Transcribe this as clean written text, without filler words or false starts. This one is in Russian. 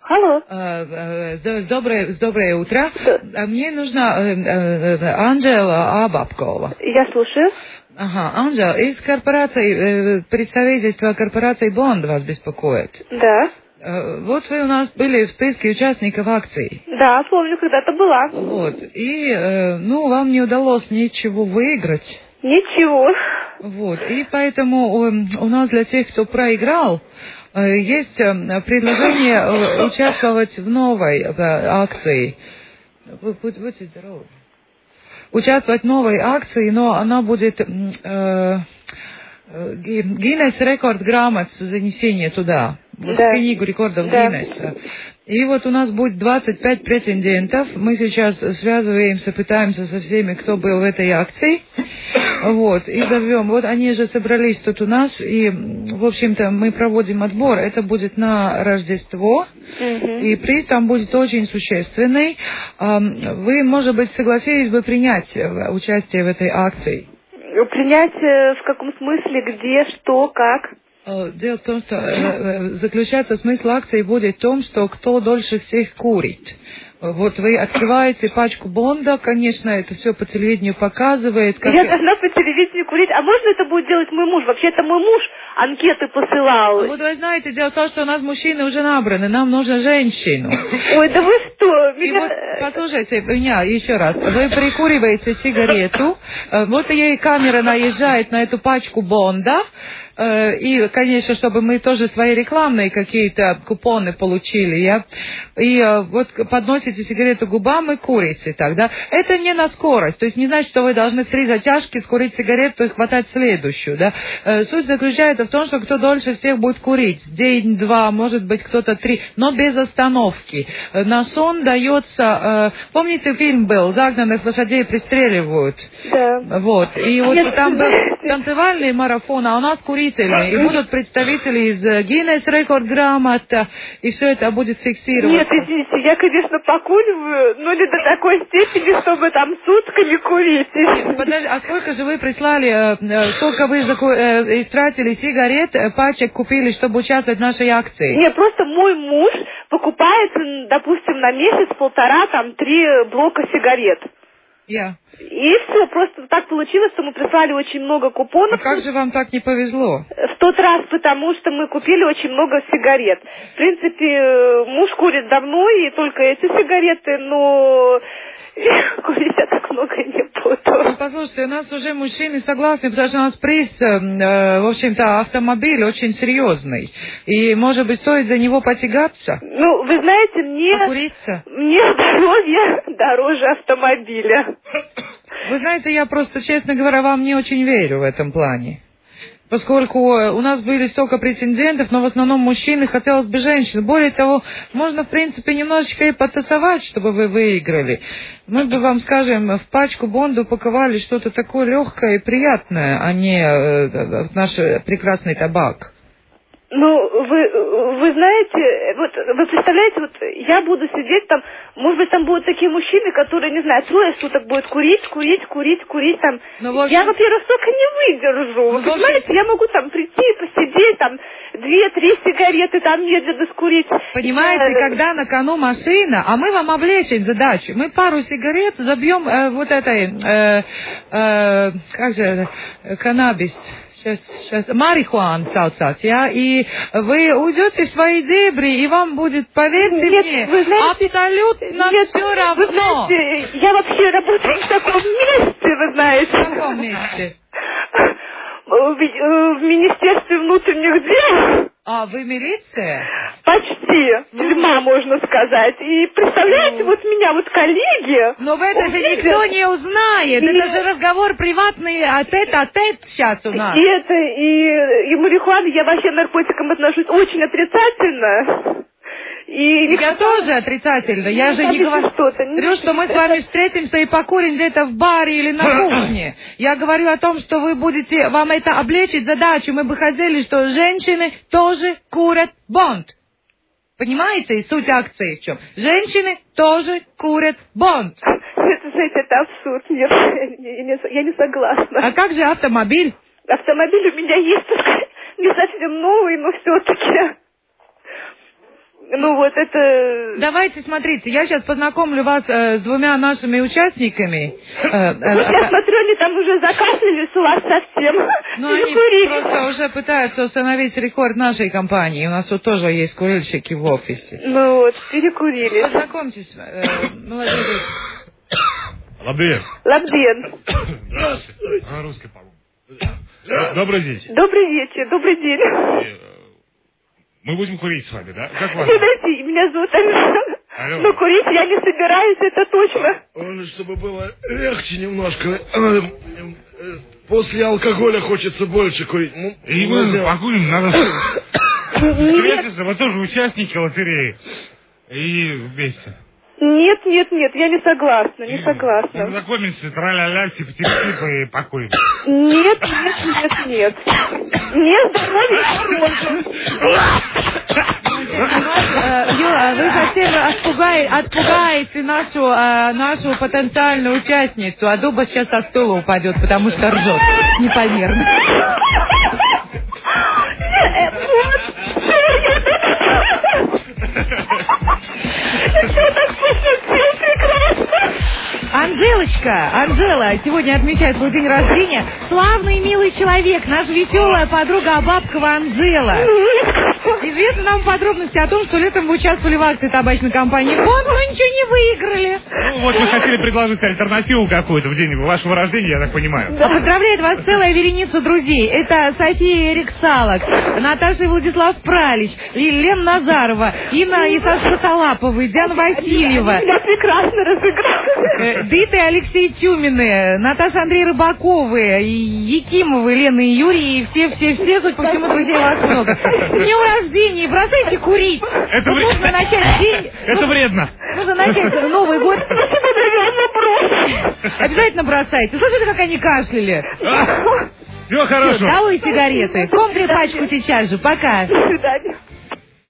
Алло. Доброе утро. Да. Мне нужна Анжела Абабкова. Я слушаю. Ага, Анжела, из корпорации, представительства корпорации Бонд вас беспокоит. Да. Вот вы у нас были в списке участников акций. Да, помню, когда-то была. Вот, и, вам не удалось ничего выиграть. Ничего. Вот, и поэтому у нас для тех, кто проиграл, есть предложение участвовать в новой акции. Будьте здоровы. Участвовать в новой акции, но она будет Гиннес рекорд грамот занесение туда, в книгу рекордов Гиннеса. И вот у нас будет 25 претендентов. Мы сейчас связываемся, пытаемся со всеми, кто был в этой акции. Вот, и зовем. Вот они же собрались тут у нас, и, в общем-то, мы проводим отбор. Это будет на Рождество, и приз там будет очень существенный. Вы, может быть, согласились бы принять участие в этой акции? Принять в каком смысле, где, что, как? Дело в том, что заключается смысл акции будет в том, что кто дольше всех курит. Вот вы открываете пачку Бонда, конечно, это все по телевидению показывает. Я должна по телевидению курить. А можно это будет делать мой муж? Вообще-то мой муж анкеты посылал. Вот вы знаете, дело в том, что у нас мужчины уже набраны, нам нужно женщину. Ой, да вы что? И вот, послушайте меня еще раз. Вы прикуриваете сигарету, вот ей камера наезжает на эту пачку Бонда, и, конечно, чтобы мы тоже свои рекламные какие-то купоны получили, и вот подносите сигарету к губам и курите тогда. Это не на скорость, то есть не значит, что вы должны в 3 затяжки скурить сигарету и хватать следующую, да. Суть заключается в том, что кто дольше всех будет курить, день, 2, может быть, кто-то 3, но без остановки. На сон дается, помните, фильм был, загнанных лошадей пристреливают? Да. Вот, и вот там был танцевальный марафон, а у нас курительный. И будут представители из Гиннес рекорд грамота, и все это будет фиксироваться. Нет, извините, я, конечно, покуриваю, но не до такой степени, чтобы там сутками курить. Нет, подожди, а сколько же вы прислали, сколько вы истратили сигарет, пачек купили, чтобы участвовать в нашей акции? Нет, просто мой муж покупает, допустим, на месяц-полтора, там, 3 блока сигарет. И все, просто так получилось, что мы прислали очень много купонов. А как же вам так не повезло? В тот раз, потому что мы купили очень много сигарет. В принципе, муж курит давно, и только эти сигареты, но курить я так много не буду. Ну, послушайте, у нас уже мужчины согласны, потому что у нас приз, в общем-то, автомобиль очень серьезный. И, может быть, стоит за него потягаться? Ну, вы знаете, мне здоровье дороже автомобиля. Вы знаете, я просто, честно говоря, вам не очень верю в этом плане. Поскольку у нас были столько претендентов, но в основном мужчины, хотелось бы женщин. Более того, можно, в принципе, немножечко и потасовать, чтобы вы выиграли. Мы бы вам, скажем, в пачку Бонда упаковали что-то такое легкое и приятное, а не наш прекрасный табак. Ну, вы знаете, вот вы представляете, вот я буду сидеть там, может быть, там будут такие мужчины, которые, не знаю, 3 суток будут курить там. Я, во-первых, столько не выдержу. Вы понимаете, я могу там прийти, посидеть, там, 2-3 сигареты там медленно скурить. Понимаете, когда на кону машина, а мы вам облегчим задачу. Мы пару сигарет забьем вот этой, каннабис. Сейчас марихуана saucās, и вы уйдете в свои дебри, и вам будет, поверьте мне, абсолютно все равно. Вы знаете, я вообще работаю в таком месте, вы знаете. В каком месте? В Министерстве внутренних дел. А, вы милиция? Почти. Тюрьма, можно сказать. И представляете, вот меня вот коллеги... Но в это же никто не узнает. Это же разговор приватный, тет-а-тет сейчас у нас. И марихуану я вообще к наркотикам отношусь очень отрицательно. Я тоже отрицательно. Я же не говорю, что мы с вами встретимся и покурим где-то в баре или на кухне. Я говорю о том, что вы будете, вам это облегчить задачу. Мы бы хотели, что женщины тоже курят Бонд. Понимаете, суть акции в чем? Женщины тоже курят Бонд. Это, знаете, это абсурд. Нет, я не согласна. А как же автомобиль? Автомобиль у меня есть, не совсем новый, но все-таки... Ну вот это... Давайте, смотрите, я сейчас познакомлю вас с двумя нашими участниками. Я смотрю, они там уже закашлялись у вас совсем. Ну, они просто уже пытаются установить рекорд нашей компании. У нас тут тоже есть курильщики в офисе. Ну вот, перекурили. Познакомьтесь, молодой люди. Лабден. Лабден. Здравствуйте. Русский, по-моему. Добрый день. Добрый вечер, добрый день. Мы будем курить с вами, да? Как вас? Подожди, меня зовут Алена. Но курить я не собираюсь, это точно. Чтобы было легче немножко. После алкоголя хочется больше курить. И мы покурим, надо встретиться, вы тоже участники лотереи. И вместе. Нет, я не согласна, не согласна. Знакомимся, тра-ля-ля, типа и покурим. Нет. Нет, здоровья. Вы совсем отпугаете нашу потенциальную участницу, а Дуба сейчас со стула упадет, потому что ржет непомерно. Анжела, сегодня отмечает свой день рождения. Славный, милый человек, наша веселая подруга Абабкова Анжела. Известны нам подробности о том, что летом вы участвовали в акции табачной компании «Фонд», но ничего не выиграли. Ну вот мы хотели предложить альтернативу какую-то в день вашего рождения, я так понимаю. Поздравляет вас целая вереница друзей. Это София Рексалок, Наташа и Владислав Пралич, Лена Назарова, Инна и Саша Косолаповы, Диана Васильева. Я прекрасно разыграла. Дита и Алексей Тюмины, Наташа Андрей Рыбаковы, Якимовы, Лена и Юрий, и все, судя по всему, друзей вас много. С днем рождения, бросайте курить. Нужно начать день. Это вредно. Нужно начать Новый год. Обязательно бросайте. Слушайте, как они кашляли. Всего хорошего. Долой сигареты. Компри пачку сейчас же. Пока. До свидания.